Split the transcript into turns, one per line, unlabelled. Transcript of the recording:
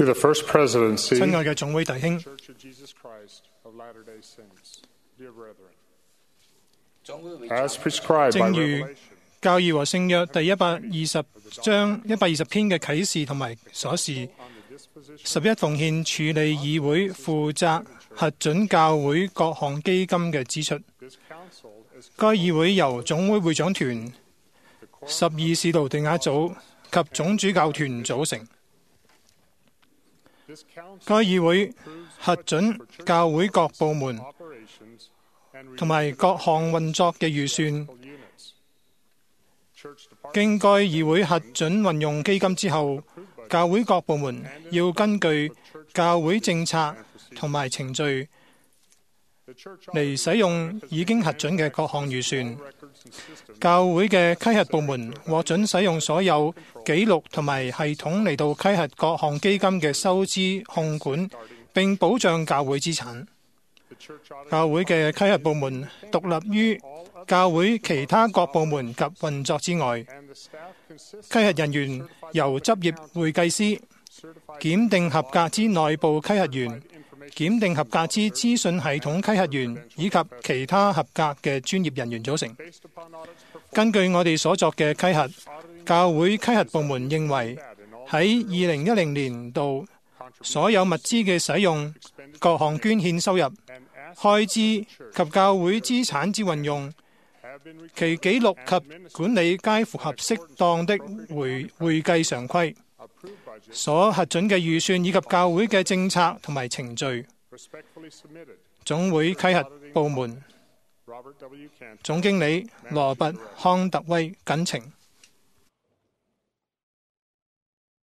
To the First Presidency,
親愛嘅總會弟兄，
Church of Jesus Christ of Latter-day Saints, dear brethren,
總會會
as
長
prescribed by
正如
Revelation,
教義和聖約第120章120篇嘅啟示同埋所示，
on the disposition
11奉獻處理議會負責核准教會各項基金嘅支出。
this council is
該議會由總會會長團、12使徒定額組及總主教團組成。
this council
該議會核准教會各部門
operations and
同埋各項運作嘅預算。
units. Church departments
經該議會核准運用基金之後，教會各部門要根據教會政策同埋程序
the church
嚟使用已經核准嘅各項預算。
records and systems
教會嘅稽核部門獲准使用所有記錄同埋系統嚟到稽核各項基金嘅收支控管，並保障教會資產。
the church audit
教會嘅稽核部門獨立於教會其他各部門及運作之外。
and the staff consists
稽核人員由執業會計師、
certified
檢定合格之內部稽核員、檢定合格之資訊系統稽核員以及其他合格嘅專業人員組成。
based upon audits performed
根據我哋所作嘅稽核，教會稽核部門認為喺2010年度所有物資嘅使用、各項捐獻收入、
and assets
開支及教會資產之運用，
have been recorded
其記錄及管理皆符合適當的會計常規。
approved budget
所核准嘅預算以及教會嘅政策同埋程序，
respectfully submitted.
總會稽核部門
Robert W. Cantor.
總經理羅拔康特威謹呈。